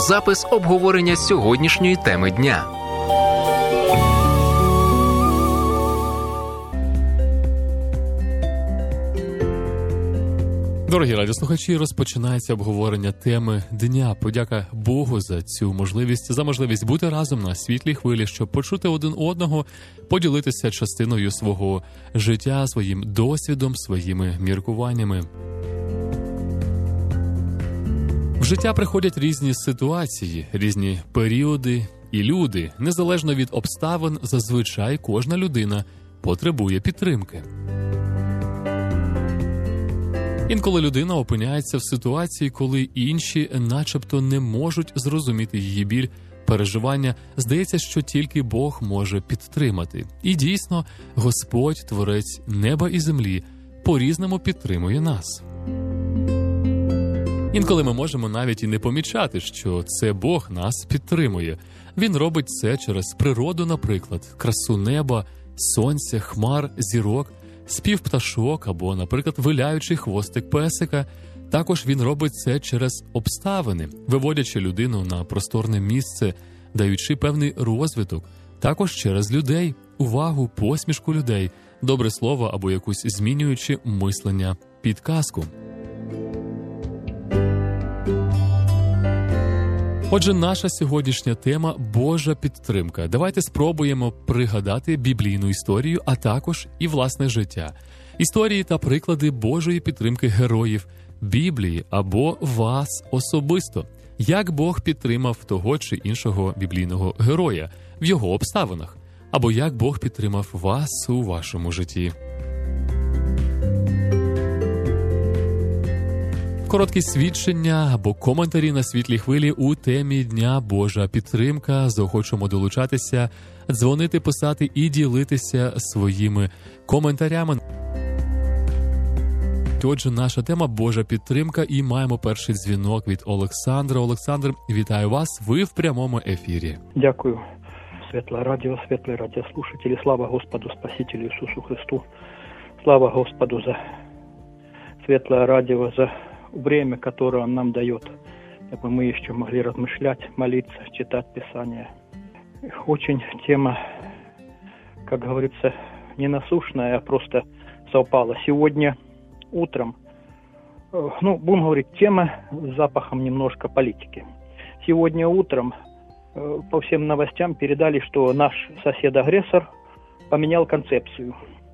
запис обговорення сьогоднішньої теми дня. Дорогі радіослухачі, розпочинається обговорення теми дня. Подяка Богу за цю можливість, за можливість бути разом на світлій хвилі, щоб почути один одного, поділитися частиною свого життя, своїм досвідом, своїми міркуваннями. В життя приходять різні ситуації, різні періоди і люди. Незалежно від обставин, зазвичай кожна людина потребує підтримки. Інколи людина опиняється в ситуації, коли інші начебто не можуть зрозуміти її біль, переживання. Здається, що тільки Бог може підтримати. І дійсно, Господь, Творець неба і землі, по-різному підтримує нас. Інколи ми можемо навіть і не помічати, що це Бог нас підтримує. Він робить це через природу, наприклад, красу неба, сонця, хмар, зірок, спів пташок або, наприклад, виляючий хвостик песика. Також він робить це через обставини, виводячи людину на просторне місце, даючи певний розвиток. Також через людей, увагу, посмішку людей, добре слово або якусь змінюючи мислення, підказку. Отже, наша сьогоднішня тема – Божа підтримка. Давайте спробуємо пригадати біблійну історію, а також і власне життя. Історії та приклади Божої підтримки героїв Біблії або вас особисто. Як Бог підтримав того чи іншого біблійного героя в його обставинах? Або як Бог підтримав вас у вашому житті? Короткі свідчення або коментарі на світлій хвилі у темі Дня Божа підтримка. Заохочуємо долучатися, дзвонити, писати і ділитися своїми коментарями. Отже, наша тема Божа підтримка і маємо перший дзвінок від Олександра. Олександр, вітаю вас, ви в прямому ефірі. Дякую. Світле радіослушателі, слава Господу Спасителю Ісусу Христу. Слава Господу за Светлое радио, за время, которое Он нам дает, чтобы мы еще могли размышлять, молиться, читать Писание. Очень тема, как говорится, не насущная, а просто совпала. Сегодня утром, будем говорить, тема с запахом немножко политики. Сегодня утром по всем новостям передали, что наш сосед-агрессор поменял концепцию.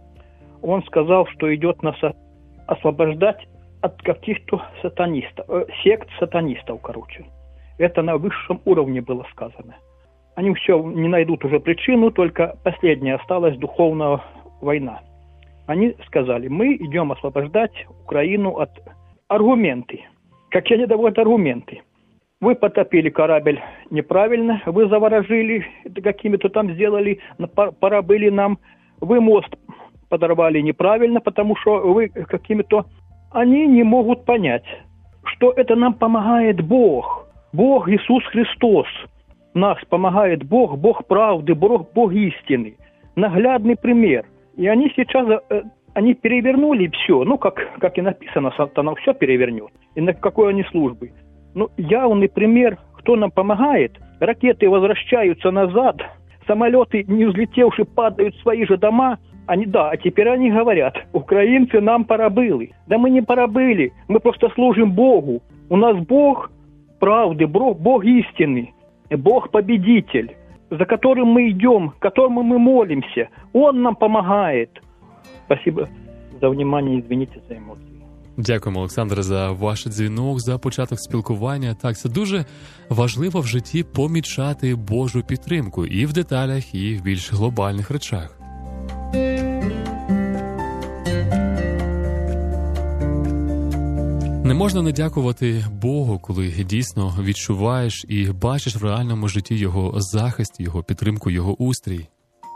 Он сказал, что идет нас освобождать от каких-то сатанистов, сект сатанистов, короче. Это на высшем уровне было сказано. Они все не найдут уже причину, только последняя осталась духовная война. Они сказали, мы идем освобождать Украину от аргументы. Какие они доводят аргументы? Вы потопили корабль неправильно, вы заворожили, какими-то там сделали, пора были нам. Вы мост подорвали неправильно, потому что вы какими-то... Они не могут понять, что это нам помогает Бог. Бог Иисус Христос. Нас помогает Бог, Бог правды, Бог истины. Наглядный пример. И они сейчас, они перевернули все. Как и написано, сатана все перевернет. И на какой они службы. Явный пример, кто нам помогает. Ракеты возвращаются назад. Самолеты, не взлетевшие, падают в свои же дома. А теперь они говорят, украинцы нам порабыли. Да мы не порабыли, мы просто служим Богу. У нас Бог правды, Бог истины, Бог победитель, за которым мы идем, которому мы молимся. Он нам помогает. Спасибо за внимание, извините за эмоции. Дякуємо, Олександр, за ваш дзвінок, за початок спілкування. Так, це дуже важливо в житті помічати Божу підтримку і в деталях, і в більш глобальних речах. Не можна не дякувати Богу, коли дійсно відчуваєш і бачиш в реальному житті Його захист, Його підтримку, Його устрій.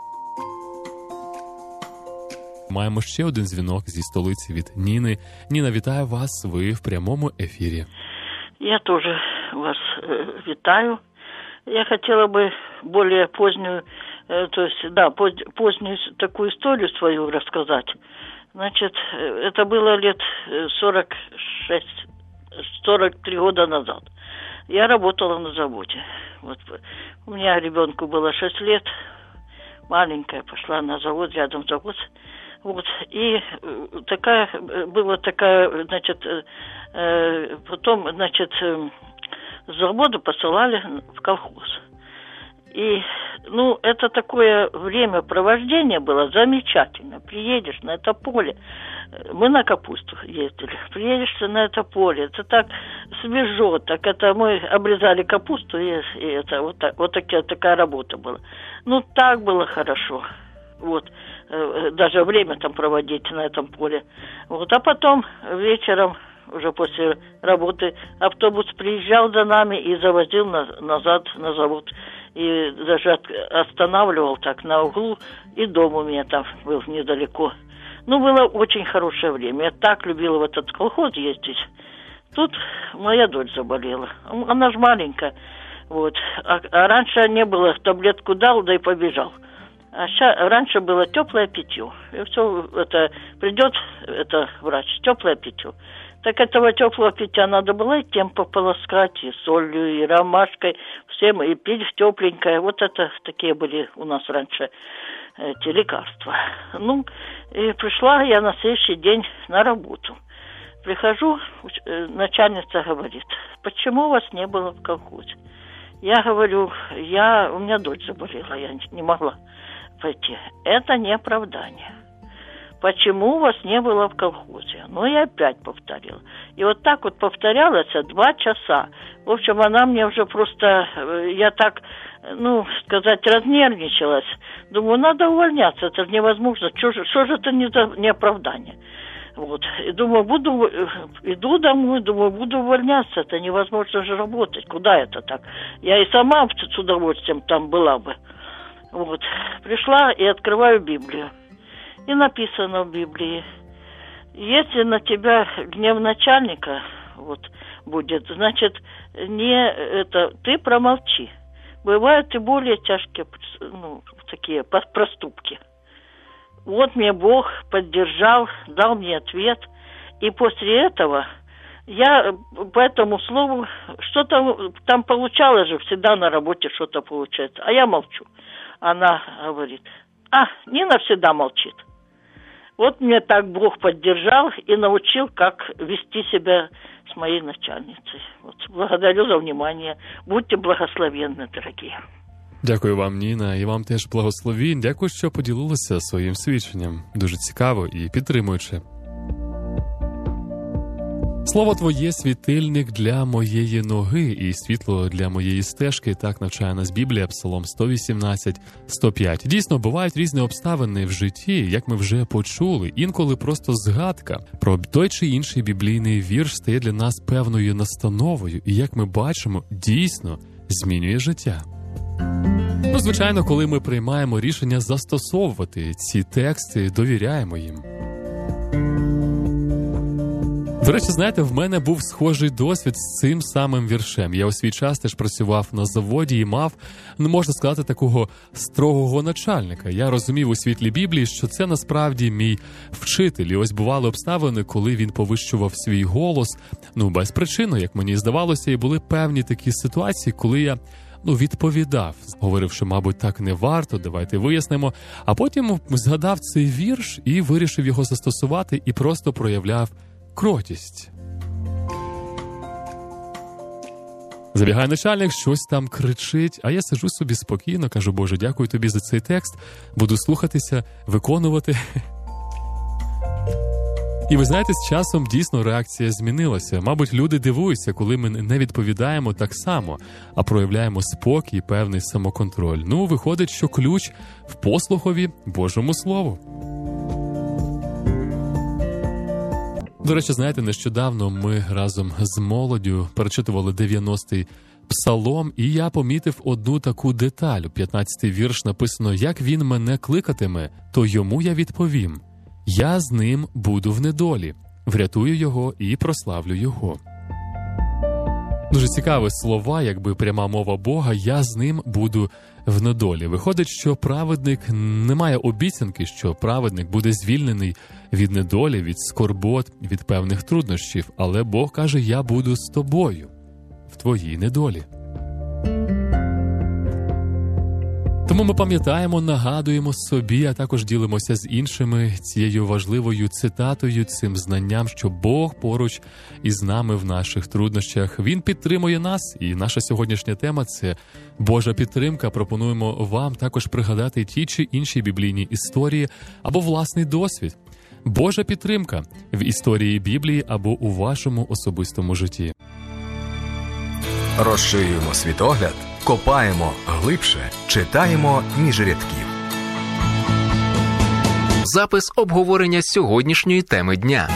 Маємо ще один дзвінок зі столиці від Ніни. Ніна, вітаю вас, ви в прямому ефірі. Я тоже вас вітаю. Я хотела бы более позднюю, позднюю такую историю свою рассказать. Значит, это было лет 43 года назад. я работала на заводе. Вот. У меня ребенку было 6 лет, маленькая, пошла на завод, рядом завод. Вот. И была такая, значит, потом, значит, с завода посылали в колхоз. И, это такое времяпровождение было замечательно. Приедешь на это поле, мы на капусту ездили, приедешь на это поле, это так свежо, так это мы обрезали капусту, и это вот такая работа была. Так было хорошо. Вот, даже время там проводить на этом поле. Вот, а потом вечером, уже после работы, автобус приезжал за нами и завозил назад на завод. И даже останавливал так на углу, и дом у меня там был недалеко. Было очень хорошее время. Я так любила в этот колхоз ездить. Тут моя дочь заболела. Она же маленькая. Вот. А раньше не было, таблетку дал, да и побежал. Раньше было теплое питье. И все это придет, врач, теплое питье. Так этого теплого питья надо было и тем пополоскать, и солью, и ромашкой, всем, и пить тепленькое. Вот это такие были у нас раньше эти лекарства. И пришла я на следующий день на работу. Прихожу, начальница говорит: почему вас не было в колхозе? Я говорю, у меня дочь заболела, я не могла пойти. Это не оправдание. Почему вас не было в колхозе? Я опять повторила. И вот так вот повторялось 2 часа. В общем, она мне уже просто, я так, разнервничалась. Думаю, надо увольняться, это же невозможно. Что же это не оправдание? Вот. И думаю, иду домой, буду увольняться, это невозможно же работать. Куда это так? Я и сама с удовольствием там была бы. Вот. Пришла и открываю Библию. И написано в Библии: если на тебя гнев начальника будет, значит, ты промолчи. Бывают и более тяжкие, такие проступки. Вот мне Бог поддержал, дал мне ответ. И после этого я по этому слову, что-то там получалось же, всегда на работе что-то получается. А я молчу. Она говорит: Нина всегда молчит. Вот мне так Бог поддержал и научил, как вести себя с моей начальницей. Вот, благодарю за внимание. Будьте благословенны, дорогие. Дякую вам, Ніна, і вам теж благословінь. Дякую, що поділилися своїм свідченням. Дуже цікаво і підтримуюче. Слово Твоє – світильник для моєї ноги і світло для моєї стежки. Так навчає нас Біблія, Псалом 118, 105. Дійсно, бувають різні обставини в житті, як ми вже почули. Інколи просто згадка про той чи інший біблійний вірш стає для нас певною настановою. І, як ми бачимо, дійсно змінює життя. Звичайно, коли ми приймаємо рішення застосовувати ці тексти, довіряємо їм. До речі, знаєте, в мене був схожий досвід з цим самим віршем. Я у свій час теж працював на заводі і мав, можна сказати, такого строгого начальника. Я розумів у світлі Біблії, що це насправді мій вчитель. І ось бували обставини, коли він повищував свій голос, без причини, як мені здавалося, і були певні такі ситуації, коли я відповідав, говорив, що, мабуть, так не варто, давайте вияснимо. А потім згадав цей вірш і вирішив його застосувати і просто проявляв кротість. Забігає начальник, щось там кричить, а я сиджу собі спокійно, кажу: Боже, дякую тобі за цей текст, буду слухатися, виконувати. І ви знаєте, з часом дійсно реакція змінилася. Мабуть, люди дивуються, коли ми не відповідаємо так само, а проявляємо спокій, певний самоконтроль. Виходить, що ключ в послухові Божому Слову. До речі, знаєте, нещодавно ми разом з молоддю перечитували 90-й псалом, і я помітив одну таку деталь. У 15-й вірш написано: «Як він мене кликатиме, то йому я відповім. Я з ним буду в недолі, врятую його і прославлю його». Дуже цікаві слова, якби пряма мова Бога: «Я з ним буду в недолі». Виходить, що праведник не має обіцянки, що праведник буде звільнений від недолі, від скорбот, від певних труднощів. Але Бог каже: «Я буду з тобою». в твоїй недолі. Тому ми пам'ятаємо, нагадуємо собі, а також ділимося з іншими цією важливою цитатою, цим знанням, що Бог поруч із нами в наших труднощах. Він підтримує нас, і наша сьогоднішня тема – це Божа підтримка. Пропонуємо вам також пригадати ті чи інші біблійні історії або власний досвід. Божа підтримка в історії Біблії або у вашому особистому житті. Розширюємо світогляд, копаємо глибше, читаємо між рядків. Запис обговорення сьогоднішньої теми дня.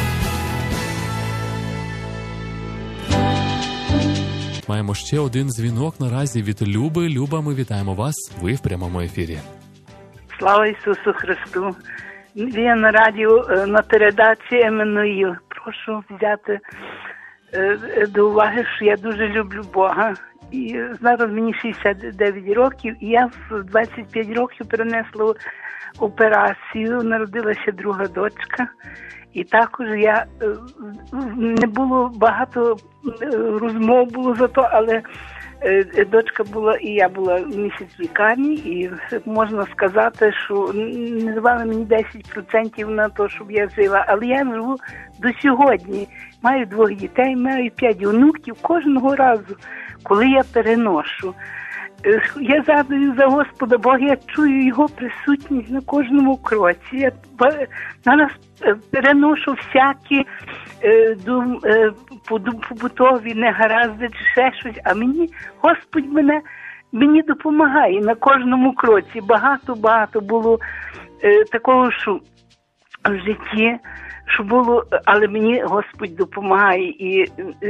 Маємо ще один дзвінок наразі від Люби. Люба, ми вітаємо вас. Ви в прямому ефірі. Слава Ісусу Христу! Ви на радіо на передачі Еммануїл. Прошу взяти до уваги, що я дуже люблю Бога. І зараз мені 69 років, і я в 25 років перенесла операцію, народилася друга дочка. І також я не було багато розмов було за то, але дочка була, і я була місяць в лікарні, і можна сказати, що не давали мені 10% на те, щоб я жила, але я живу до сьогодні. Маю 2 дітей, маю 5 онуків. Кожного разу, коли я переношу, я згадую за Господа Бога, я чую Його присутність на кожному кроці. Я зараз переношу всякі побутові негаразди чи ще щось, а Господь мені допомагає на кожному кроці. Багато було такого, що в житті, що було, але мені Господь допомагає. І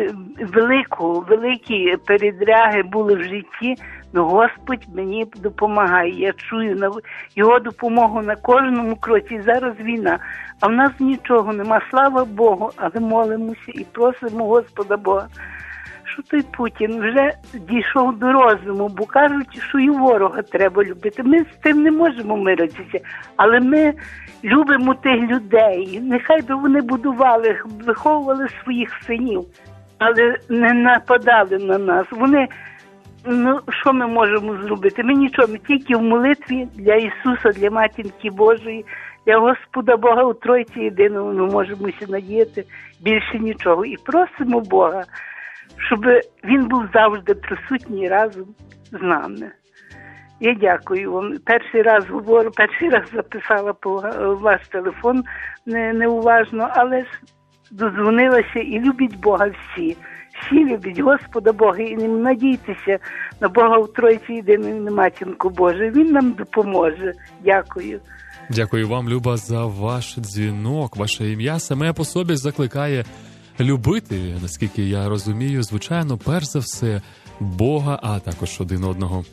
великі передряги були в житті, але Господь мені допомагає. Я чую Його допомогу на кожному кроці. Зараз війна, а в нас нічого нема. Слава Богу, але молимося і просимо Господа Бога, що той Путін вже дійшов до розуму, бо кажуть, що і ворога треба любити. Ми з тим не можемо миритися, але ми любимо тих людей. Нехай би вони будували, виховували своїх синів, але не нападали на нас. Вони, що ми можемо зробити? Ми нічого, ми тільки в молитві для Ісуса, для Матінки Божої, для Господа Бога у Тройці Єдиному ми можемо надіяти, більше нічого. І просимо Бога, щоб Він був завжди присутній разом з нами. Я дякую вам. Перший раз записала по ваш телефон неуважно, але ж додзвонилася, і любіть Бога всі. Всі любіть Господа Бога і не надійтеся на Бога у Тройці Єдиному, на Матінку Божу. Він нам допоможе. Дякую. Дякую вам, Люба, за ваш дзвінок. Ваше ім'я саме по собі закликає любити, наскільки я розумію, звичайно, перш за все, Бога, а також один одного.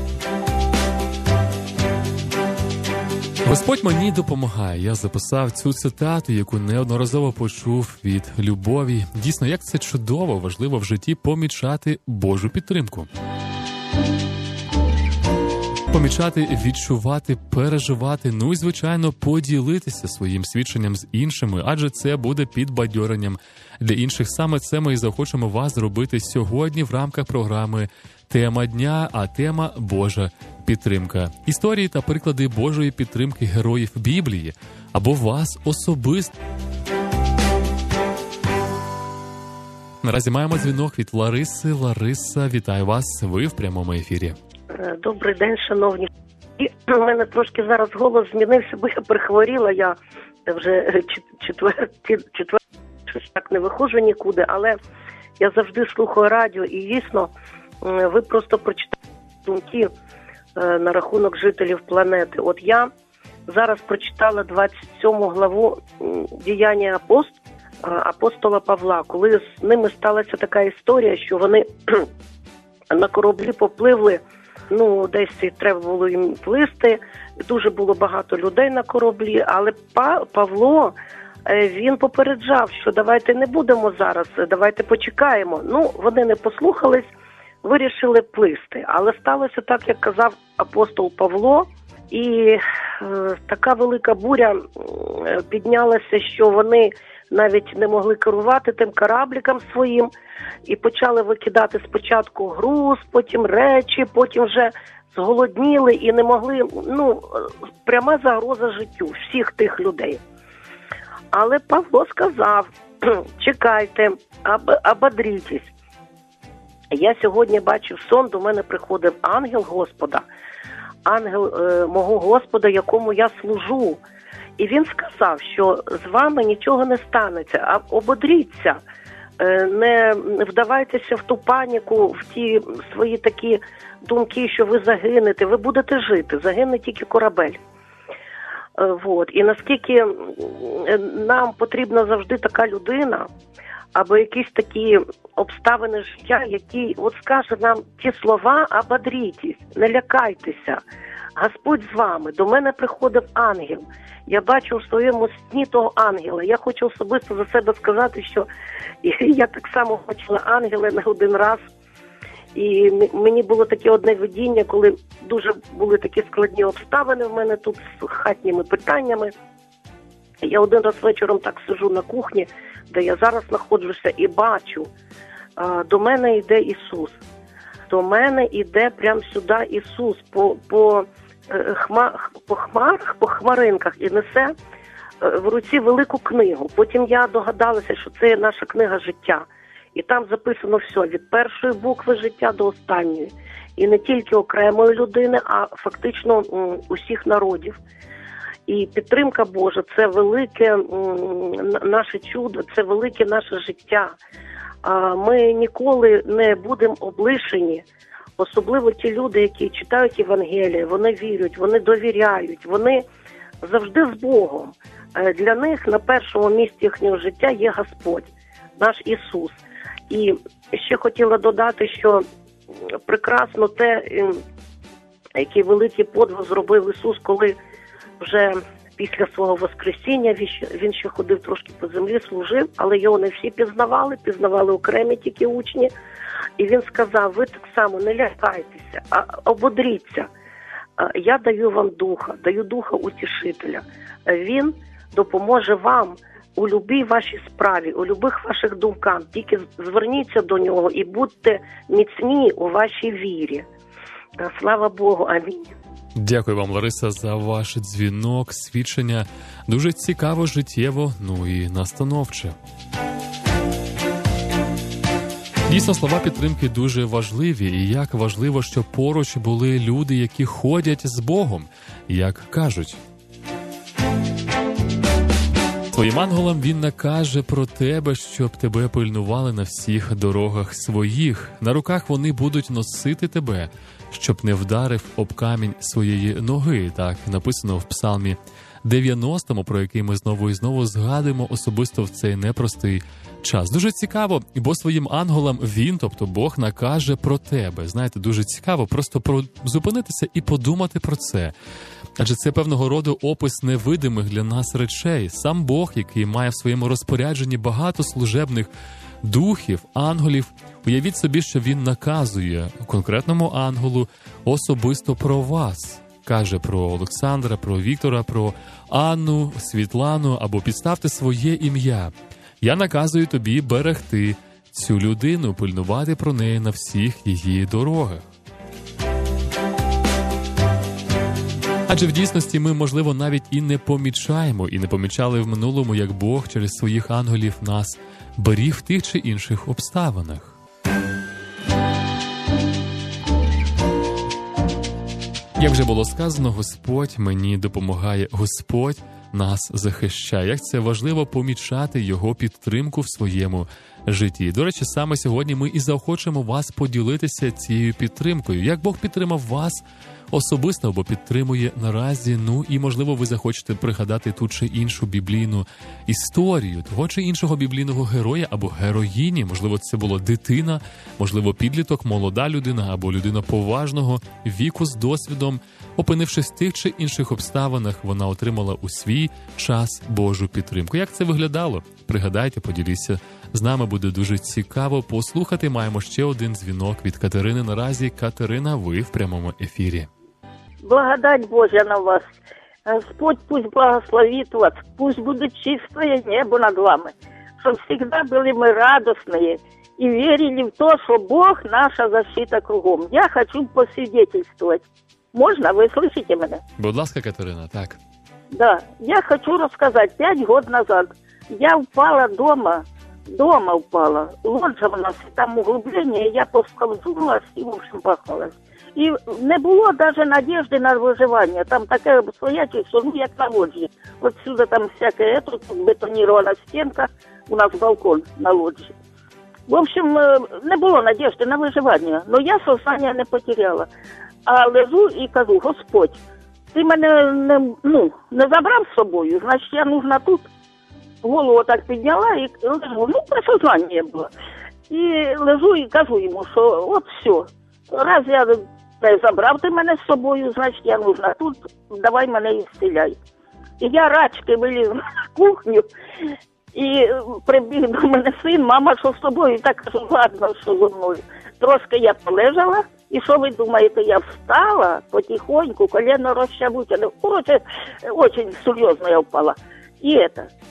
Господь мені допомагає. Я записав цю цитату, яку неодноразово почув від Любові. Дійсно, як це чудово, важливо в житті помічати Божу підтримку. Помічати, відчувати, переживати, і, звичайно, поділитися своїм свідченням з іншими, адже це буде підбадьоренням для інших. Саме це ми і захочемо вас зробити сьогодні в рамках програми «Тема дня», а тема – Божа підтримка. Історії та приклади Божої підтримки героїв Біблії або вас особисто. Наразі маємо дзвінок від Лариси. Лариса, вітаю вас, ви в прямому ефірі. Добрий день, шановні. У мене трошки зараз голос змінився, бо я прихворіла, я вже четвертий, щось так не виходжу нікуди, але я завжди слухаю радіо, і дійсно ви просто прочитали думки на рахунок жителів планети. От я зараз прочитала 27 главу «Діяння апостола Павла», коли з ними сталася така історія, що вони на кораблі попливли, десь треба було їм плисти, дуже було багато людей на кораблі, але Павло, він попереджав, що давайте не будемо зараз, давайте почекаємо. Вони не послухались, вирішили плисти. Але сталося так, як казав апостол Павло, і така велика буря піднялася, що вони навіть не могли керувати тим корабликом своїм, і почали викидати спочатку груз, потім речі, потім вже зголодніли і не могли, пряма загроза життю всіх тих людей. Але Павло сказав: чекайте, ободрітесь. Я сьогодні бачив сон, до мене приходив ангел Господа, ангел мого Господа, якому я служу. І він сказав, що з вами нічого не станеться, а ободріться, не вдавайтеся в ту паніку, в ті свої такі думки, що ви загинете, ви будете жити, загине тільки корабель. І наскільки нам потрібна завжди така людина, або якісь такі обставини життя, які скаже нам ті слова: ободрітесь, не лякайтеся, Господь з вами. До мене приходив ангел. Я бачу в своєму сні того ангела. Я хочу особисто за себе сказати, що я так само бачила ангела не один раз. І мені було таке одне видіння, коли дуже були такі складні обставини в мене тут з хатніми питаннями. Я один раз вечором так сиджу на кухні, де я зараз знаходжуся, і бачу, до мене йде Ісус. До мене йде прямо сюди Ісус по хмаринках і несе в руці велику книгу. Потім я догадалася, що це наша книга життя. І там записано все, від першої букви життя до останньої. І не тільки окремої людини, а фактично усіх народів. І підтримка Божа – це велике наше чудо, це велике наше життя. Ми ніколи не будемо облишені. Особливо ті люди, які читають Євангеліє, вони вірять, вони довіряють, вони завжди з Богом. Для них на першому місці їхнього життя є Господь, наш Ісус. І ще хотіла додати, що прекрасно те, який великий подвиг зробив Ісус, коли вже після свого Воскресіння він ще ходив трошки по землі, служив, але його не всі пізнавали окремі тільки учні. І він сказав: ви так само не лякайтеся, а ободріться. Я даю вам даю духа утішителя. Він допоможе вам у любій вашій справі, у любих ваших думках. Тільки зверніться до нього і будьте міцні у вашій вірі. Слава Богу, амінь. Дякую вам, Лариса, за ваш дзвінок, свідчення. Дуже цікаво, життєво, і настановче. Дійсно, слова підтримки дуже важливі, і як важливо, щоб поруч були люди, які ходять з Богом, як кажуть. Своїм ангелам він накаже про тебе, щоб тебе пильнували на всіх дорогах своїх. На руках вони будуть носити тебе, щоб не вдарив об камінь своєї ноги. Так написано в Псалмі 90, про який ми знову і знову згадуємо особисто в цей непростий час. Дуже цікаво, бо своїм ангелам він, тобто Бог, накаже про тебе. Знаєте, дуже цікаво просто зупинитися і подумати про це. Адже це певного роду опис невидимих для нас речей. Сам Бог, який має в своєму розпорядженні багато служебних духів, ангелів. Уявіть собі, що він наказує конкретному ангелу особисто про вас. Каже про Олександра, про Віктора, про Анну, Світлану, або підставте своє ім'я. Я наказую тобі берегти цю людину, пильнувати про неї на всіх її дорогах. Адже в дійсності ми, можливо, навіть і не помічаємо, і не помічали в минулому, як Бог через своїх ангелів нас беріг в тих чи інших обставинах. Як вже було сказано, Господь мені допомагає, Господь нас захищає. Як це важливо помічати Його підтримку в своєму житті. До речі, саме сьогодні ми і заохочуємо вас поділитися цією підтримкою. Як Бог підтримав вас особисто або підтримує наразі, і, можливо, ви захочете пригадати ту чи іншу біблійну історію, того чи іншого біблійного героя або героїні. Можливо, це була дитина, можливо, підліток, молода людина або людина поважного віку з досвідом. Опинившись в тих чи інших обставинах, вона отримала у свій час Божу підтримку. Як це виглядало? Пригадайте, поділіться. З нами буде дуже цікаво послухати. Маємо ще один дзвінок від Катерини наразі. Катерина, ви в прямому ефірі. Благодать Божа на вас. Господь пусть благословит вас, пусть будет чистое небо над вами, чтобы всегда были мы радостные и верили в то, что Бог наша защита кругом. Я хочу посвидетельствовать. Можно? Вы слышите меня? Будь ласка, Катерина, так. Да, я хочу рассказать. 5 год назад я упала дома упала. Лоджа у нас, там углубление, я посковзнулась и, в общем, бахнулась. І не було навіть надіжди на виживання. Там таке обстоятельство, ну, як на лоджі. От сюди там всяке, тут бетонірована стінка, у нас балкон на лоджі. В общем, не було надіжди на виживання. Но я сознання не потеряла. А лежу і кажу: Господь, ти мене не забрав з собою, значить я нужна тут. Голову так підняла і лежу. Ну, при сознанні я була. І лежу і кажу йому, що от все. Раз я не забрав ти мене з собою, значить я нужна тут, давай мене і зціляй. І я рачки виліз на кухню, і прибіг до мене син: мама, що з тобою? І так кажу: ладно, що зі мною. Трошки я полежала, і що ви думаєте, я встала потихоньку, колено розчавутяне. Короче, дуже серйозно я впала. І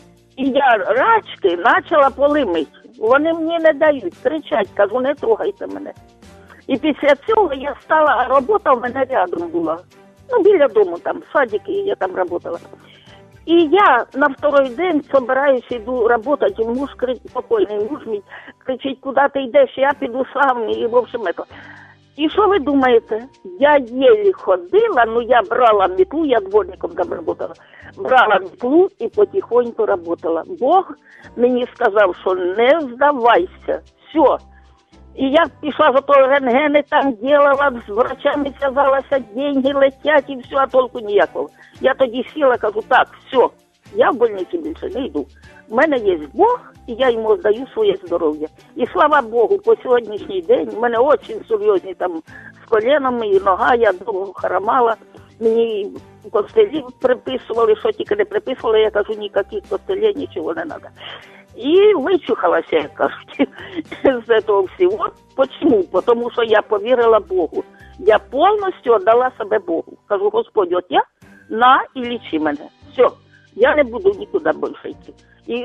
я рачки почала поли мити. Вони мені не дають, кричать, кажу: не трогайте мене. І після цього я стала, а робота в мене рядом була. Ну, біля дому, там, в садике я там працювала. І я на второй день собираюсь, іду працювати, і муж, покойний муж мій, кричить: куди ти йдеш, я піду сам, і в общем, это. І що ви думаєте? Я єлі ходила, ну я брала метлу, я дворником там працювала, брала метлу і потихоньку працювала. Бог мені сказав, що не здавайся, все. І я пішла за того рентгени, там делала, з врачами зв'язалася, деньги летять і все, а толку ніякого. Я тоді сіла, кажу: так, все, я в больниці більше не йду. У мене є Бог, і я йому здаю своє здоров'я. І слава Богу, по сьогоднішній день в мене дуже серйозні там з коленами і нога, я довго харамала. Мені костелі приписували, що тільки не приписували, я кажу: ніяких костелей, нічого не треба. І вичухалася, як кажуть, з цього всього. Почему? Тому що я повірила Богу. Я повністю віддала себе Богу. Кажу: Господь, от я, на і лічи мене. Все, я не буду нікуди більше йти. І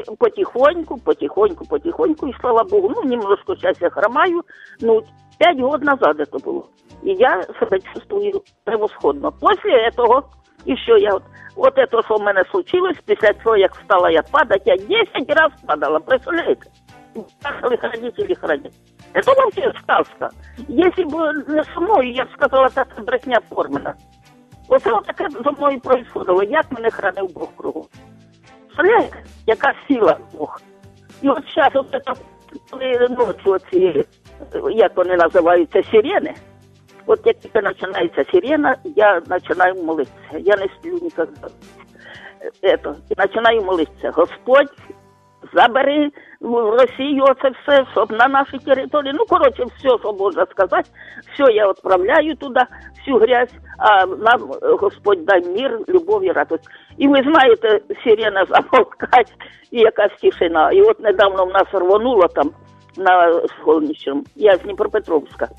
потихоньку, і слава Богу, ну, немножко зараз я хромаю, ну, 5 років назад це було. І я себе чувствую превосходно. Після цього, і що я, от це, що в мене случилось, після цього, як встала я падати, я 10 разів падала, представляєте? Родители хранят. Это вообще сказка. Если бы не со мною, я б сказала, це брехня формена. Оце таке зо мною происходило, як мене хранив Бог кругом. Представляєте, яка сила Бог. І от зараз, от це, коли ночі оці, як вони називаються, сирени, от як тільки починається сирена, я починаю молитися. Я не сплю ніколи. І починаю молитися: Господь, забери в Росію оце все, щоб на нашій території, ну, коротше, все, що можна сказати, все я відправляю туди, всю грязь, а нам Господь дай мир, любов і радость. І ви знаєте, сирена замовкать, і якась тишина. І от недавно в нас рвонуло там на Солнечному, я з Дніпропетровська,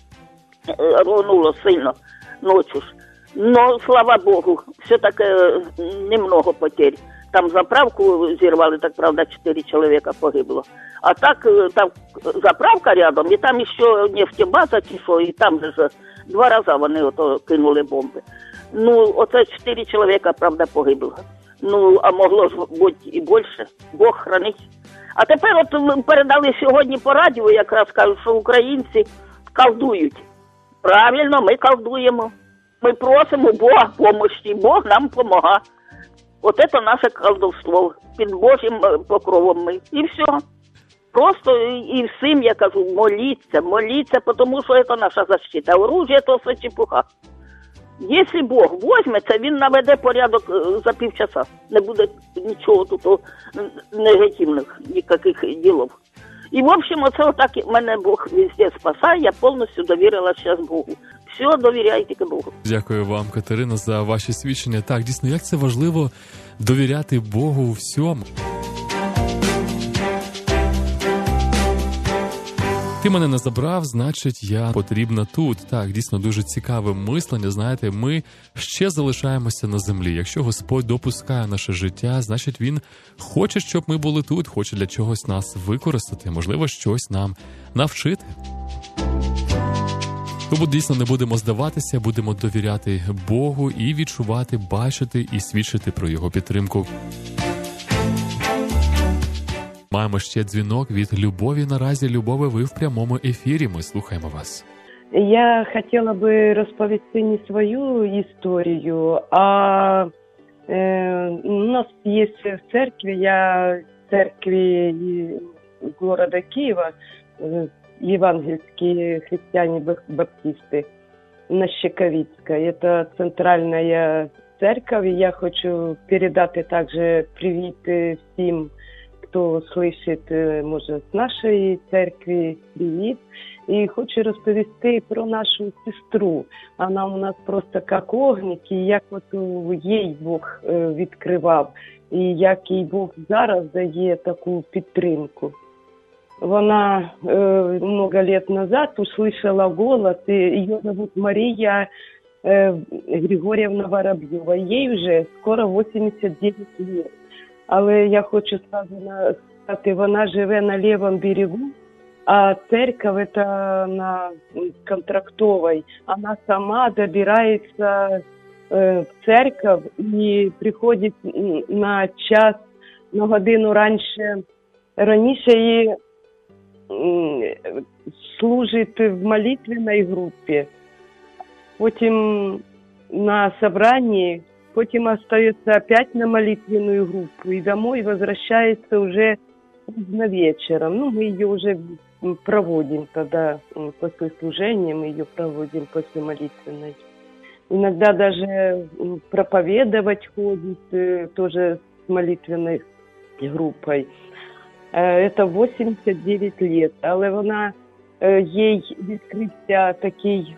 рвонуло сильно ночі ж. Но, слава Богу, все-таки немного потерь. Там заправку зірвали, так, правда, 4 чоловіка погибло. А так, там заправка рядом, і там ще нефтебаза, чи що, і там же 2 рази вони ото кинули бомби. Ну, оце 4 чоловіка, правда, погибло. Ну, а могло ж бути і більше. Бог хранить. А тепер от передали сьогодні по радіо, якраз кажуть, що українці колдують. Правильно, ми колдуємо. Ми просимо Бога помощі, Бог нам допомагає. От це наше колдовство, під Божим покровом ми. І все. Просто і всім, я кажу, моліться, тому що це наша защита. Оружие – то все чепуха. Якщо Бог візьметься, він наведе порядок за півчаса. Не буде нічого тут негативних, ніяких ділів. І, в общем, оце отак мене Бог везде спасає, я повністю довірила зараз Богу. Все, довіряйте Богу. Дякую вам, Катерина, за ваші свідчення. Так, дійсно, як це важливо довіряти Богу у всьому. Ти мене не забрав, значить, я потрібна тут. Так, дійсно, дуже цікаве мислення. Знаєте, ми ще залишаємося на землі. Якщо Господь допускає наше життя, значить, Він хоче, щоб ми були тут, хоче для чогось нас використати, можливо, щось нам навчити. Тому дійсно не будемо здаватися, будемо довіряти Богу і відчувати, бачити і свідчити про Його підтримку. Маємо ще дзвінок від Любові. Наразі, Любове, ви в прямому ефірі. Ми слухаємо вас. Я хотіла би розповісти не свою історію, а у нас є в церкві, я в церкві города Киева, евангельские христиане-баптисты на Щековицкой. Это центральная церковь. Я хочу передати также привіт всім, хто слышить, може, з нашої церкви, привіт. І хочу розповісти про нашу сестру. Вона у нас просто як огник, і як от їй Бог відкривав, і як їй Бог зараз дає таку підтримку. Вона много лет назад услышала голос, и ее зовут Мария Григорьевна Воробьева. Ей вже скоро 89 лет. Але я хочу сказати, вона живе на лівому берегу, а церковь это на Контрактовой. Она сама добирается в церковь и приходит на час, на годину раніше її служить в молитвенной группе, потім на собрании, потім остается опять на молитвенную группу и домой возвращается уже поздно вечером. Ну, мы ее уже проводим тогда, после служения мы ее проводим после молитвенной. Иногда даже проповедовать ходит тоже с молитвенной группой. Это 89 лет, але вона, їй відкрився такий,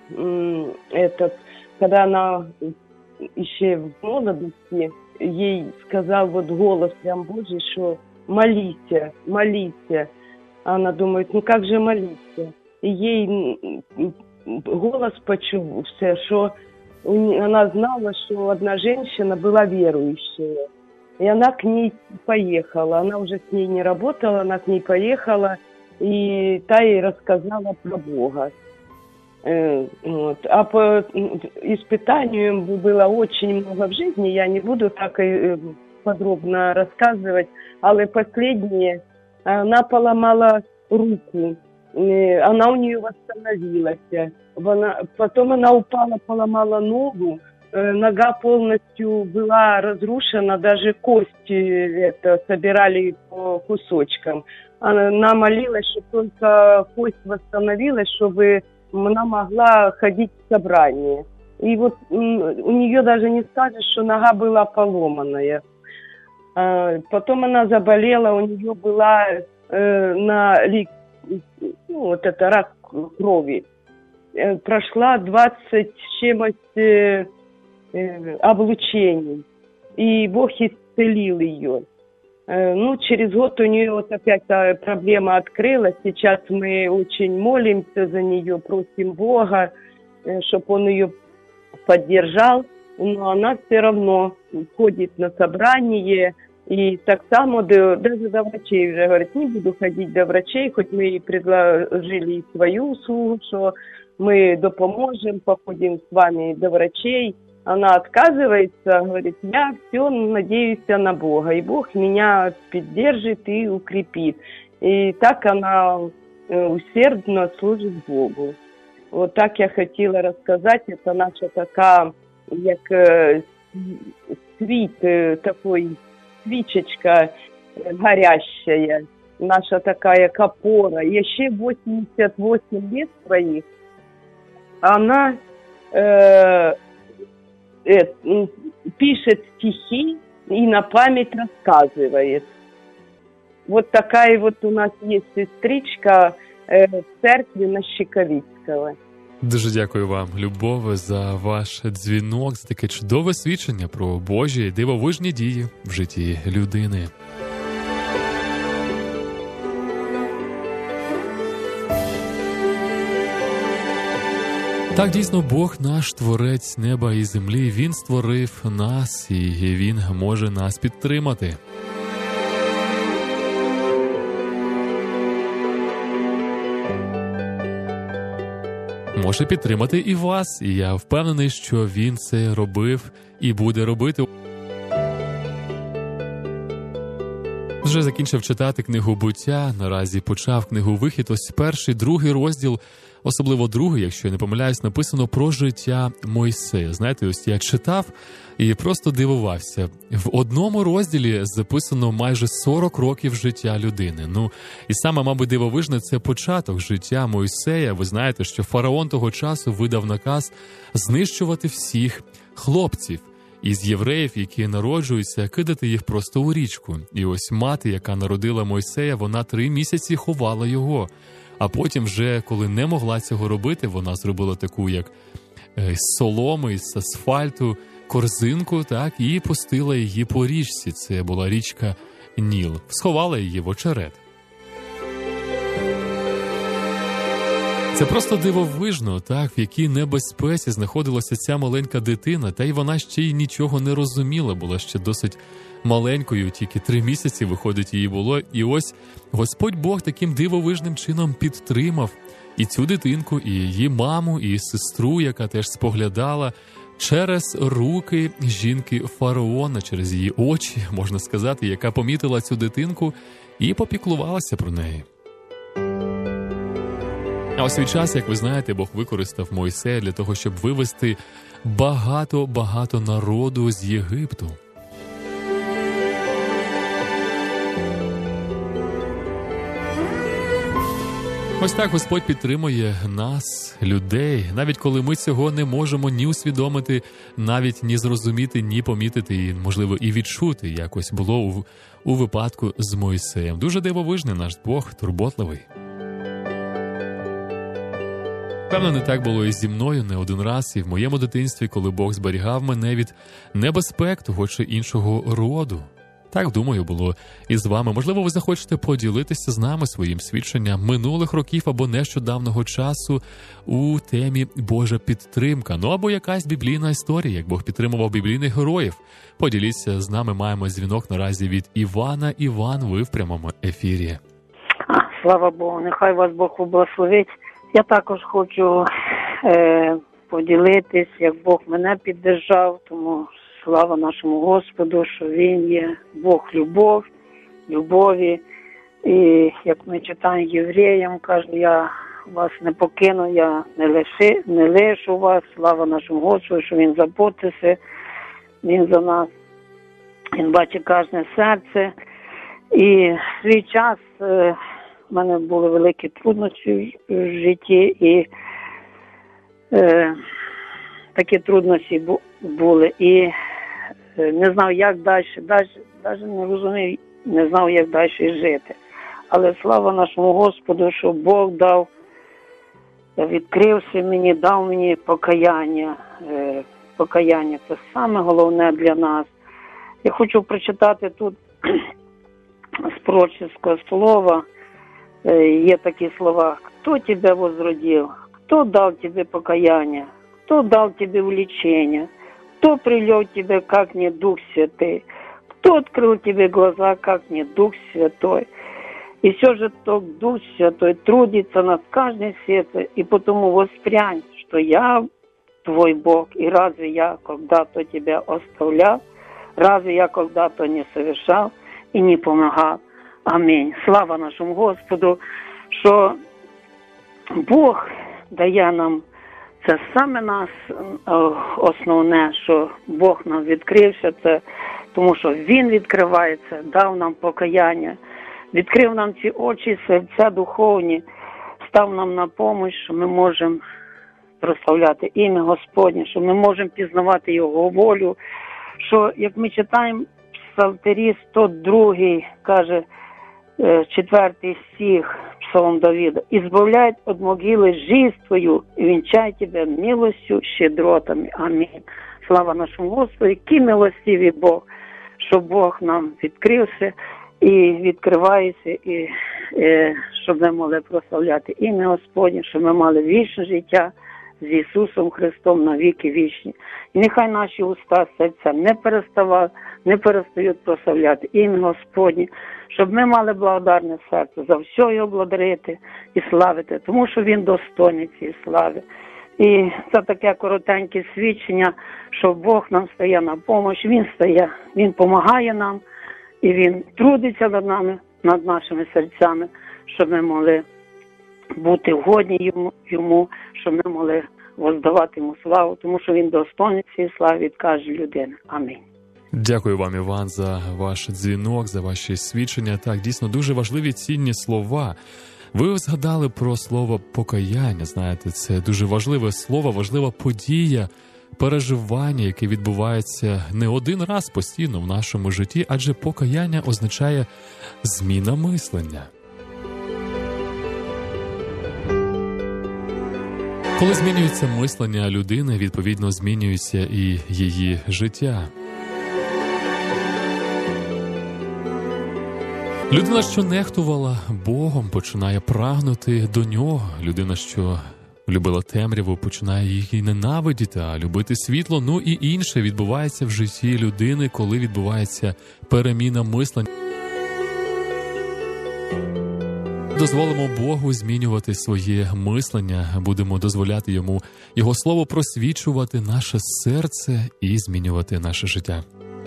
коли вона ще в молодості, їй сказав вот голос прям Божий, що моліться, моліться. А вона думає, ну як же моліться? І їй голос почувся, що вона знала, що одна жінка була віруюча. И она к ней поехала. Она уже с ней не работала, она к ней поехала, и та ей рассказала про Бога. Вот. А по испытаниям было очень много в жизни, я не буду так подробно рассказывать, але последнее, она поломала руку, она у нее восстановилась. Потом она упала, поломала ногу, нога полностью была разрушена, даже кости собирали по кусочкам. Она молилась, чтобы только кость восстановилась, чтобы она могла ходить в собрание. И вот у нее даже не скажешь, что нога была поломанная. Потом она заболела, у нее была рак крови. Прошла 20 с чем-то облучений, и Бог исцелил ее. Ну, через год у нее вот опять проблема открылась. Сейчас мы очень молимся за нее, просим Бога, чтобы Он ее поддержал. Но она все равно ходит на собрание. И так само даже до врачей уже говорит, не буду ходить до врачей, хоть мы и предложили свою услугу, что мы допоможем, походим с вами до врачей. Она отказывается, говорит, я все надеюсь на Бога, и Бог меня поддержит и укрепит. И так она усердно служит Богу. Вот так я хотела рассказать, это наша такая, як світ, такой свічечка горящая, наша такая опора. Еще 88 лет своих она пишет стихи и на память рассказывает. Вот такая вот у нас есть сестричка в церкви на Щековицького. Дуже дякую вам, Любове, за ваш дзвінок, за таке чудове свідчення про Божі дивовижні дії в житті людини. Так, дійсно, Бог наш творець неба і землі, Він створив нас, і Він може нас підтримати. Може підтримати і вас, і я впевнений, що Він це робив і буде робити. Вже закінчив читати книгу «Буття», наразі почав книгу «Вихід». Ось перший, другий розділ, особливо другий, якщо я не помиляюсь, написано про життя Мойсея. Знаєте, ось я читав і просто дивувався. В одному розділі записано майже 40 років життя людини. Ну, і саме, мабуть, дивовижне – це початок життя Мойсея. Ви знаєте, що фараон того часу видав наказ знищувати всіх хлопців із євреїв, які народжуються, кидати їх просто у річку. І ось мати, яка народила Мойсея, вона 3 місяці ховала його. А потім вже, коли не могла цього робити, вона зробила таку, як з соломи, з асфальту, корзинку, так, і пустила її по річці. Це була річка Ніл. Сховала її в очерет. Це просто дивовижно, так, в якій небезпеці знаходилася ця маленька дитина, та й вона ще й нічого не розуміла, була ще досить маленькою, тільки 3 місяці, виходить, її було. І ось Господь Бог таким дивовижним чином підтримав і цю дитинку, і її маму, і сестру, яка теж споглядала через руки жінки фараона, через її очі, можна сказати, яка помітила цю дитинку і попіклувалася про неї. А у свій час, як ви знаєте, Бог використав Мойсея для того, щоб вивести багато народу з Єгипту. Ось так Господь підтримує нас, людей, навіть коли ми цього не можемо ні усвідомити, навіть ні зрозуміти, ні помітити, і, можливо, і відчути, якось було у випадку з Мойсеєм. Дуже дивовижний наш Бог, турботливий. Певно, не так було і зі мною не один раз, і в моєму дитинстві, коли Бог зберігав мене від небезпек того чи іншого роду. Так, думаю, було і з вами. Можливо, ви захочете поділитися з нами своїм свідченням минулих років або нещодавнього часу у темі «Божа підтримка». Ну, або якась біблійна історія, як Бог підтримував біблійних героїв. Поділіться з нами, маємо дзвінок наразі від Івана. Іван, ви в прямому ефірі. Слава Богу, нехай вас Бог благословить. Я також хочу поділитись, як Бог мене піддержав, тому слава нашому Господу, що Він є Бог любові. І як ми читаємо Євреям, каже, я вас не покину, я не лишу вас. Слава нашому Господу, що Він заботиться, Він за нас, Він бачить кожне серце. І в свій час в мене були великі труднощі в житті, і такі труднощі були. І не знав, як далі, навіть не розумів, не знав, як далі жити. Але слава нашому Господу, що Бог відкрився мені, дав мені покаяння. Покаяння – це саме головне для нас. Я хочу прочитати тут з пророческого слова. Є такі слова: «Кто тебя возродил? Кто дал тебе покаяние? Кто дал тебе влечение? Кто привел тебя, как не Дух Святый? Кто открыл тебе глаза, как не Дух Святой? И все же тот Дух Святой трудится над каждым сердцем, и потому воспрянь, что я твой Бог, и разве я когда-то тебя оставлял? Разве я когда-то не совершал и не помогал?» Амінь. Слава нашому Господу, що Бог дає нам, це саме нас основне, що Бог нам відкрився, це тому що Він відкривається, дав нам покаяння, відкрив нам ці очі, серця духовні, став нам на допомогу, що ми можемо прославляти ім'я Господнє, що ми можемо пізнавати Його волю, що, як ми читаємо в Псалтирі 102, каже, 4 стих, Псалом Давида: «Избавляет от могилы жизнь твою, и венчай тебя милостью, щедротами». Амінь. Слава нашому Господу, який милостивий Бог, що Бог нам відкрився і відкривається, і щоб ми могли прославляти ім'я Господнє, щоб ми мали вічне життя з Ісусом Христом на віки вічні. І нехай наші уста, серця не перестають прославляти ім'я Господнє, щоб ми мали благодарне серце за все його благодарити і славити, тому що він достойний цієї слави. І це таке коротеньке свідчення, що Бог нам стає на допомогу, Він допомагає нам, і Він трудиться над нами, над нашими серцями, щоб ми могли бути годні йому, щоб ми могли воздавати йому славу, тому що він достойний цієї слави від кожної людини. Амінь. Дякую вам, Іван, за ваш дзвінок, за ваші свідчення. Так, дійсно, дуже важливі цінні слова. Ви згадали про слово покаяння, знаєте, це дуже важливе слово, важлива подія, переживання, яке відбувається не один раз постійно в нашому житті, адже покаяння означає зміна мислення. Коли змінюється мислення людини, відповідно змінюється і її життя. Людина, що нехтувала Богом, починає прагнути до Нього. Людина, що любила темряву, починає її ненавидіти, а любити світло. Ну і інше відбувається в житті людини, коли відбувається переміна мислення. Дозволимо Богу змінювати своє мислення, будемо дозволяти Його Слово просвічувати наше серце і змінювати наше життя.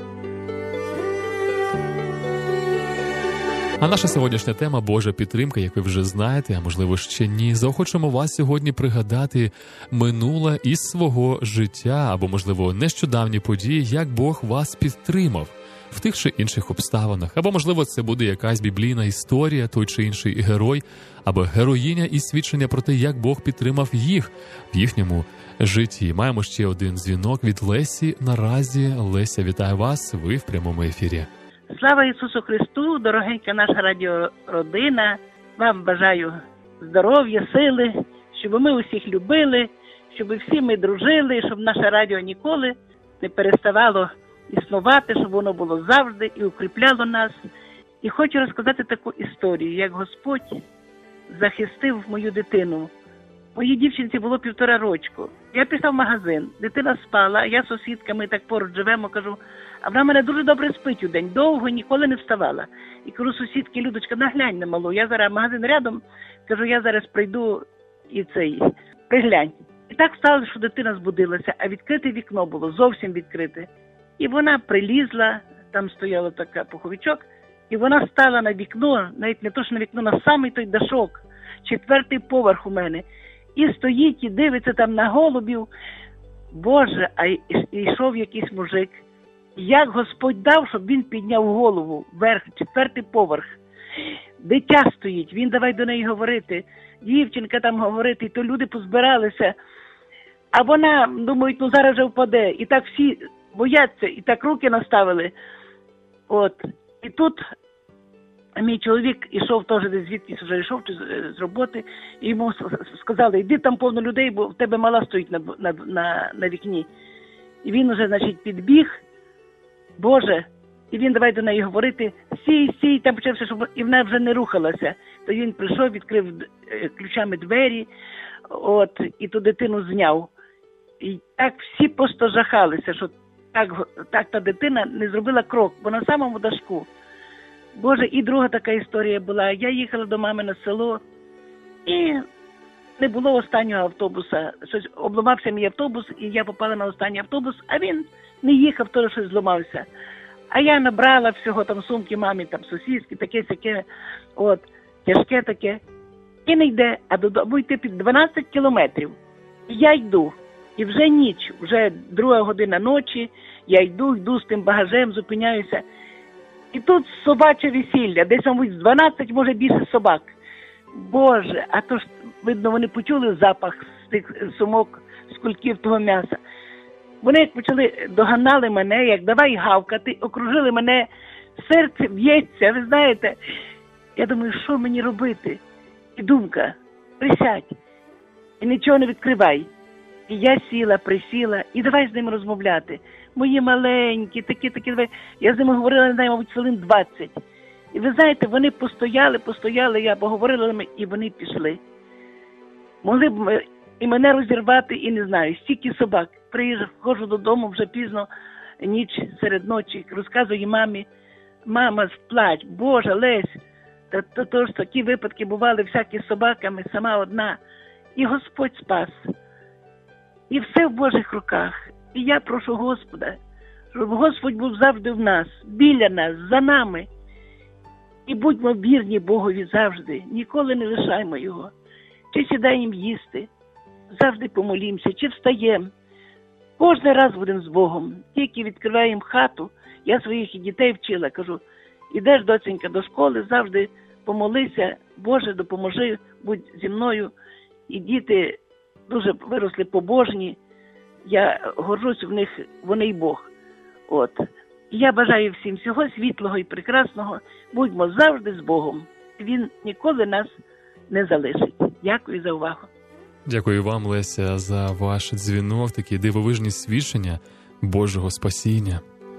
А наша сьогоднішня тема – Божа підтримка, як ви вже знаєте, а можливо ще ні. Заохочуємо вас сьогодні пригадати минуле із свого життя, або, можливо, нещодавні події, як Бог вас підтримав в тих чи інших обставинах. Або, можливо, це буде якась біблійна історія, той чи інший герой, або героїня і свідчення про те, як Бог підтримав їх в їхньому житті. Маємо ще один дзвінок від Лесі. Наразі, Леся, вітаю вас, ви в прямому ефірі. Слава Ісусу Христу, дорогенька наша радіородина. Вам бажаю здоров'я, сили, щоб ми усіх любили, щоб всі ми дружили, щоб наше радіо ніколи не переставало існувати, щоб воно було завжди і укріпляло нас. І хочу розказати таку історію, як Господь захистив мою дитину. Моїй дівчинці було 1,5 рочку. Я пішла в магазин, дитина спала, я з сусідками так поруч живемо, кажу, а вона мене дуже добре спить удень, довго, ніколи не вставала. І кажу сусідки, Людочка, наглянь на малу, я зараз магазин рядом, кажу, я зараз прийду і приглянь. І так сталося, що дитина збудилася, а відкрите вікно було, зовсім відкрите. І вона прилізла, там стояло така пуховичок, і вона стала на вікно, навіть не то, що на вікно, на самий той дашок, 4-й поверх у мене. І стоїть, і дивиться там на голубів. Боже, а йшов якийсь мужик. Як Господь дав, щоб він підняв голову вверх, 4-й поверх. Дитя стоїть, він давай до неї говорити. Дівчинка там говорити, і то люди позбиралися. А вона, думають, ну зараз же впаде. І так всі бояться, і так руки наставили. От. І тут мій чоловік ішов теж десь звідкись вже йшов з роботи, і йому сказали, йди там повно людей, бо в тебе мала стоїть на вікні. І він уже, значить, підбіг, Боже, і він давай до неї говорити, стій, там почався, щоб і вона вже не рухалася. То він прийшов, відкрив ключами двері, от, і ту дитину зняв. І так всі просто жахалися, що так та дитина не зробила крок, бо на самому дашку. Боже, і друга така історія була. Я їхала до мами на село, і не було останнього автобуса. Щось обламався мій автобус, і я попала на останній автобус, а він не їхав, то щось зламався. А я набрала всього там сумки мамі, там сосиски, таке-сяке, от, тяжке таке. І не йде, а додому йти під 12 кілометрів. І я йду. І вже ніч, вже 2 година ночі, я йду з тим багажем, зупиняюся. І тут собаче весілля, десь, мабуть, 12, може більше собак. Боже, а то ж, видно, вони почули запах з тих сумок, з кульків того м'яса. Вони як почали, доганали мене, як давай гавкати, окружили мене, серце б'ється, ви знаєте. Я думаю, що мені робити? І думка, присядь, і нічого не відкривай. І я присіла, і давай з ними розмовляти. Мої маленькі, такі, давай. Я з ними говорила, не знаю, мабуть, хвилин 20. І ви знаєте, вони постояли, я поговорила з ними, і вони пішли. Могли б і мене розірвати, і не знаю, стільки собак. Приходжу додому вже пізно, ніч, серед ночі, розказую мамі: мама, сплать, Боже, Лесь, то ж такі випадки бували всякі з собаками, сама одна. І Господь спас. І все в Божих руках. І я прошу Господа, щоб Господь був завжди в нас, біля нас, за нами. І будьмо вірні Богові завжди, ніколи не лишаймо Його. Чи сідаємо їсти, завжди помолімося, чи встаємо. Кожен раз будемо з Богом. Тільки відкриваємо хату, я своїх і дітей вчила, кажу: ідеш, доценька, до школи, завжди помолися, Боже, допоможи, будь зі мною. І діти дуже виросли побожні, я горжусь в них, вони й Бог. От. І я бажаю всім всього світлого і прекрасного. Будьмо завжди з Богом. Він ніколи нас не залишить. Дякую за увагу. Дякую вам, Леся, за ваш дзвінок, такі дивовижні свідчення Божого спасіння.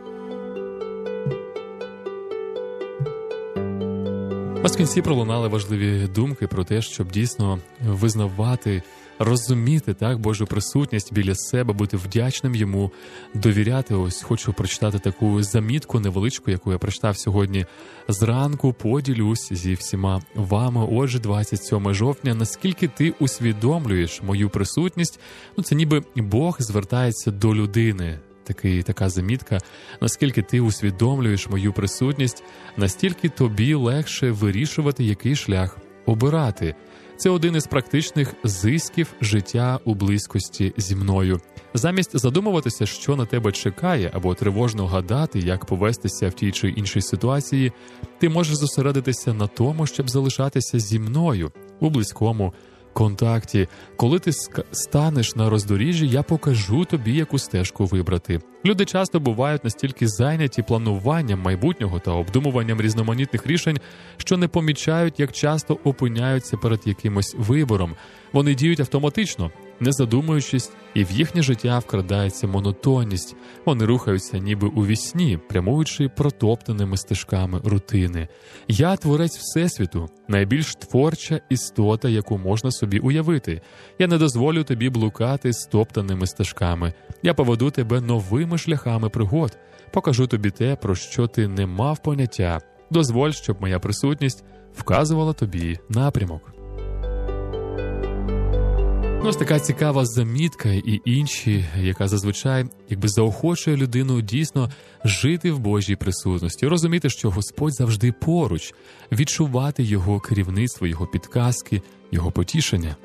Ось в кінці пролунали важливі думки про те, щоб дійсно визнавати, розуміти так Божу присутність біля себе, бути вдячним Йому, довіряти. Ось хочу прочитати таку замітку невеличку, яку я прочитав сьогодні зранку, поділюсь зі всіма вами. Отже, 27 жовтня, наскільки ти усвідомлюєш мою присутність, це ніби Бог звертається до людини. Така замітка. Наскільки ти усвідомлюєш мою присутність, настільки тобі легше вирішувати, який шлях обирати. Це один із практичних зисків життя у близькості зі мною. Замість задумуватися, що на тебе чекає, або тривожно гадати, як повестися в тій чи іншій ситуації, ти можеш зосередитися на тому, щоб залишатися зі мною у близькому контакті. Коли ти станеш на роздоріжжі, я покажу тобі, яку стежку вибрати. Люди часто бувають настільки зайняті плануванням майбутнього та обдумуванням різноманітних рішень, що не помічають, як часто опиняються перед якимось вибором. Вони діють автоматично, не задумуючись, і в їхнє життя вкрадається монотонність. Вони рухаються ніби у вісні, прямуючи протоптаними стежками рутини. Я творець Всесвіту, найбільш творча істота, яку можна собі уявити. Я не дозволю тобі блукати стоптаними стежками. Я поведу тебе новими шляхами пригод. Покажу тобі те, про що ти не мав поняття. Дозволь, щоб моя присутність вказувала тобі напрямок. Ось така цікава замітка і інші, яка зазвичай заохочує людину дійсно жити в Божій присутності, розуміти, що Господь завжди поруч, відчувати Його керівництво, Його підказки, Його потішення.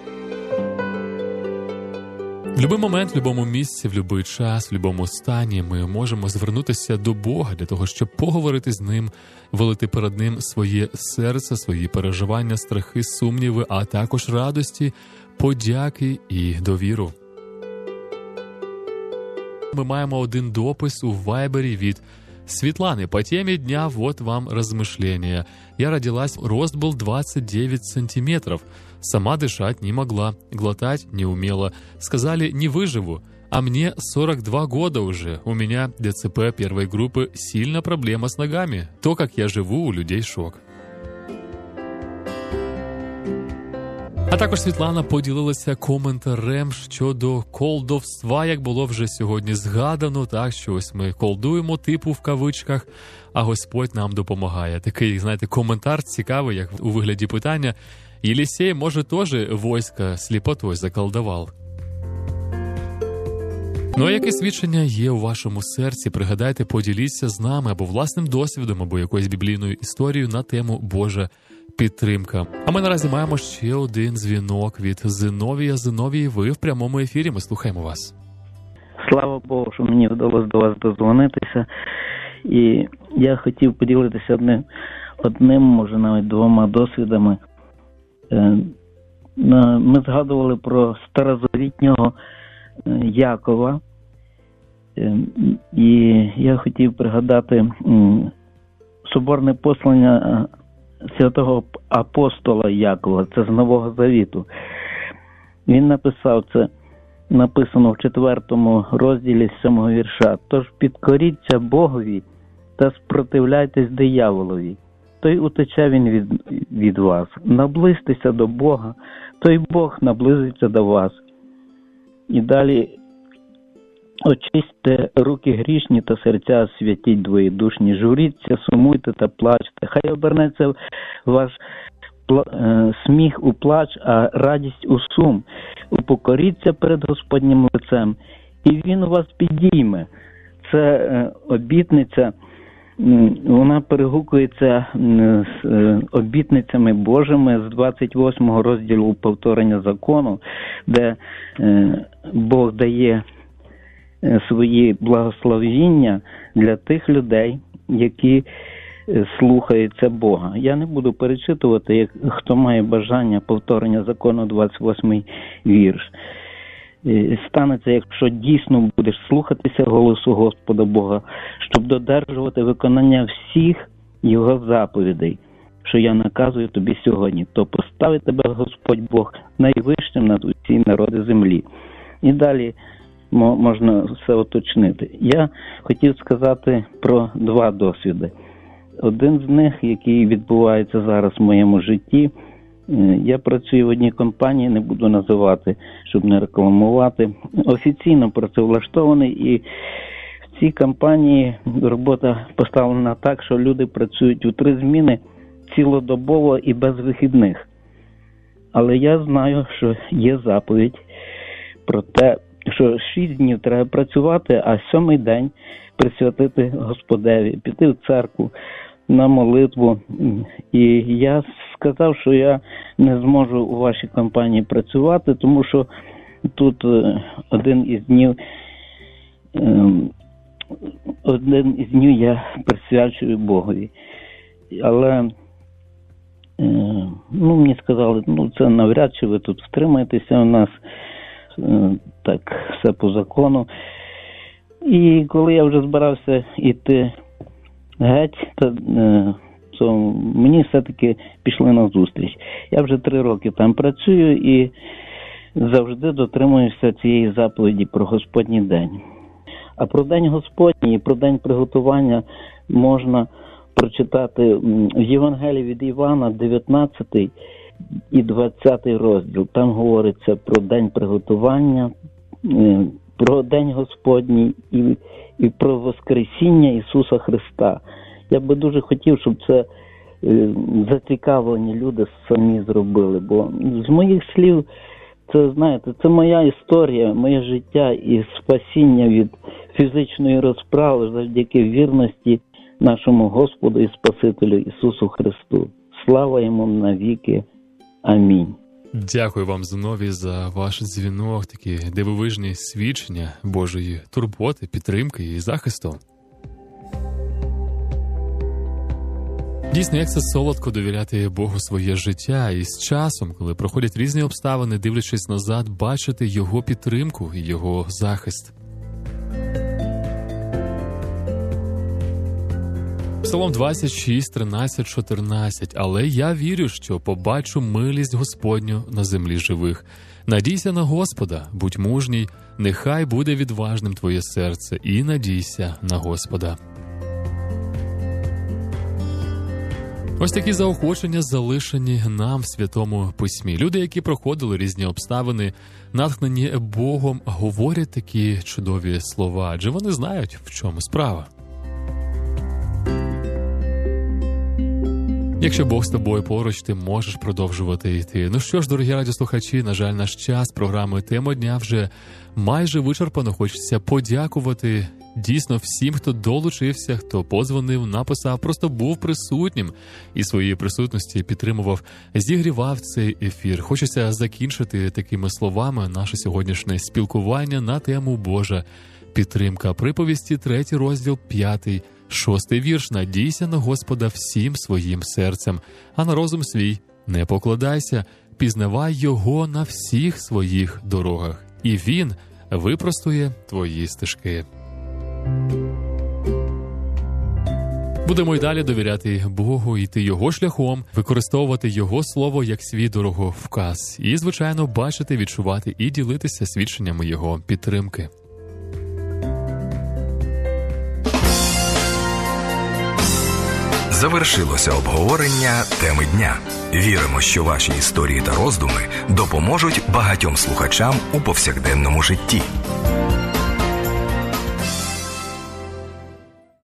В будь-який момент, в будь-якому місці, в будь-який час, в будь-якому стані ми можемо звернутися до Бога для того, щоб поговорити з Ним, вилити перед Ним своє серце, свої переживання, страхи, сумніви, а також радості, подяки і довіру. Ми маємо один допис у Вайбері від Светланы. По теме дня вот вам размышления. Я родилась, рост был 29 сантиметров. Сама дышать не могла, глотать не умела. Сказали, не выживу. А мне 42 года уже. У меня ДЦП первой группы, сильно проблема с ногами. То, как я живу, у людей шок. А також Світлана поділилася коментарем щодо колдовства, як було вже сьогодні згадано, так, що ось ми колдуємо, типу в кавичках, а Господь нам допомагає. Такий, знаєте, коментар цікавий, як у вигляді питання. Єлісей, може, теж військо сліпотою заколдував? Ну, а яке свідчення є у вашому серці? Пригадайте, поділіться з нами або власним досвідом, або якоюсь біблійною історією на тему «Божа підтримка». А ми наразі маємо ще один дзвінок від Зиновія. Зиновій, ви в прямому ефірі, ми слухаємо вас. Слава Богу, що мені вдалося до вас дозвонитися. І я хотів поділитися одним, може навіть двома досвідами. Ми згадували про старозавітнього Якова. І я хотів пригадати соборне послання святого апостола Якова, це з Нового Завіту. Він написав це, написано в 4 розділі 7 вірша. «Тож підкоріться Богові та спротивляйтесь дияволові, то й утече він від вас. Наблизьтеся до Бога, то й Бог наблизиться до вас. І далі: очистьте руки грішні та серця святіть двоєдушні, журіться, сумуйте та плачте. Хай обернеться ваш сміх у плач, а радість у сум. Упокоріться перед Господнім лицем, і Він вас підійме. Це обітниця, вона перегукується з обітницями Божими з 28 розділу повторення закону, де Бог дає свої благословіння для тих людей, які слухаються Бога. Я не буду перечитувати, хто має бажання, повторення закону, 28 вірш. Станеться, якщо дійсно будеш слухатися голосу Господа Бога, щоб додержувати виконання всіх Його заповідей, що я наказую тобі сьогодні, то поставить тебе Господь Бог найвищим над усі народи землі. І далі можна все уточнити. Я хотів сказати про два досвіди. Один з них, який відбувається зараз в моєму житті, я працюю в одній компанії, не буду називати, щоб не рекламувати. Офіційно працевлаштований, і в цій компанії робота поставлена так, що люди працюють у 3 зміни цілодобово і без вихідних. Але я знаю, що є заповідь про те, що 6 днів треба працювати, а 7-й день присвятити Господеві, піти в церкву на молитву. І я сказав, що я не зможу у вашій компанії працювати, тому що тут один із днів я присвячую Богові. Але мені сказали, це навряд чи ви тут втримаєтеся, у нас так все по закону. І коли я вже збирався йти геть, то мені все-таки пішли на зустріч. Я вже 3 роки там працюю і завжди дотримуюся цієї заповіді про Господній день. А про День Господній і про День приготування можна прочитати в Євангелії від Івана, 19 і 20 розділ. Там говориться про День приготування, про День Господній і про Воскресіння Ісуса Христа. Я би дуже хотів, щоб це зацікавлені люди самі зробили, бо з моїх слів, це, знаєте, це моя історія, моє життя і спасіння від фізичної розправи завдяки вірності нашому Господу і Спасителю Ісусу Христу. Слава Йому навіки. Амінь. Дякую вам, Зиновій, за ваш дзвінок, такі дивовижні свідчення Божої турботи, підтримки і захисту. Дійсно, як це солодко довіряти Богу своє життя і з часом, коли проходять різні обставини, дивлячись назад, бачити Його підтримку і Його захист. Псалом 26, 13, 14. «Але я вірю, що побачу милість Господню на землі живих. Надійся на Господа, будь мужній, нехай буде відважним твоє серце, і надійся на Господа». Ось такі заохочення залишені нам в Святому Письмі. Люди, які проходили різні обставини, натхнені Богом, говорять такі чудові слова, адже вони знають, в чому справа. Якщо Бог з тобою поруч, ти можеш продовжувати йти. Ну що ж, дорогі радіослухачі, на жаль, наш час програми «Тема дня» вже майже вичерпано. Хочеться подякувати дійсно всім, хто долучився, хто подзвонив, написав, просто був присутнім і своєї присутності підтримував, зігрівав цей ефір. Хочеться закінчити такими словами наше сьогоднішнє спілкування на тему «Божа підтримка». Приповісті, 3 розділ, 5, 6 вірш. «Надійся на Господа всім своїм серцем, а на розум свій не покладайся, пізнавай Його на всіх своїх дорогах, і Він випростує твої стежки». Будемо й далі довіряти Богу, йти Його шляхом, використовувати Його слово як свій дороговказ і, звичайно, бачити, відчувати і ділитися свідченнями Його підтримки. Завершилося обговорення теми дня. Віримо, що ваші історії та роздуми допоможуть багатьом слухачам у повсякденному житті.